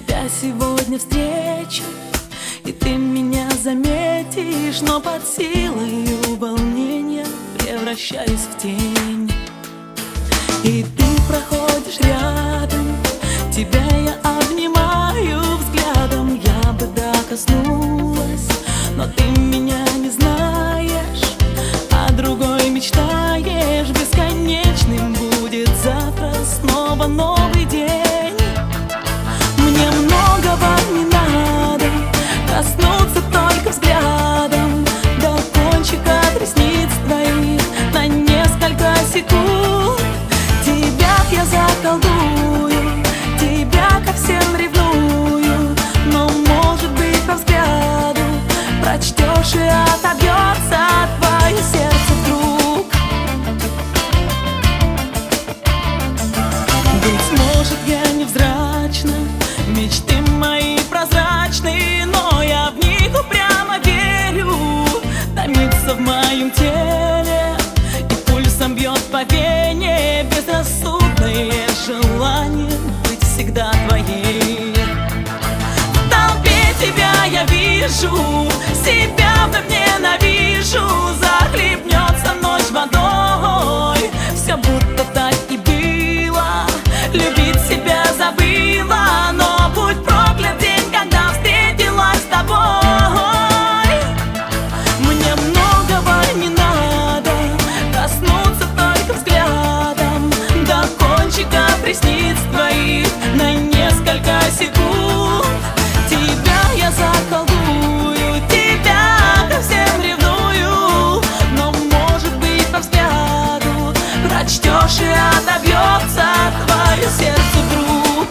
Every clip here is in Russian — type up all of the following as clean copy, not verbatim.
тебя сегодня встречу, и ты меня заметишь, но под силой волнения превращаюсь в тень. И ты проходишь рядом, тебя я обнимаю взглядом. Я бы коснулась, но ты меня не знаешь, а другой мечтаешь. Бесконечным будет завтра снова новый день. Мне многого не надо, коснуться только взглядом до кончика ресниц твоих на несколько секунд. Тебя я заколдую, тебя ко всем ревную, но может быть по взгляду прочтешь и отобьется твое сердце вдруг. Быть может, я невзрачна, мечты мои прозрачны, но я в них упрямо верю. Томится в моем теле и пульсом бьет по вене безрассудное желание быть всегда твоей. В толпе тебя я вижу, себя вновь ненавижу. Захлебнется ночь водой, все будто так и было. Любить себя забыла, но будь проклят день, когда встретилась с тобой. Мне многого не надо, коснуться только взглядом до кончика ресниц твоих на несколько секунд. Тебя я заколдую, тебя ко всем ревную, но может быть по взгляду прочтешь и отобьется твое сердце вдруг.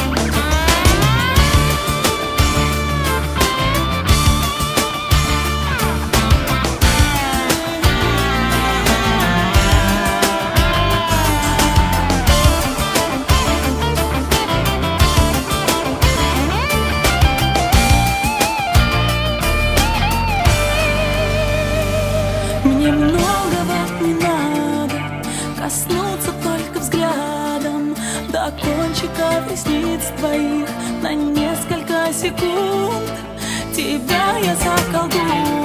Мне многого не надо, коснуться только взглядом до кончика ресниц твоих на несколько секунд. Тебя я заколдую.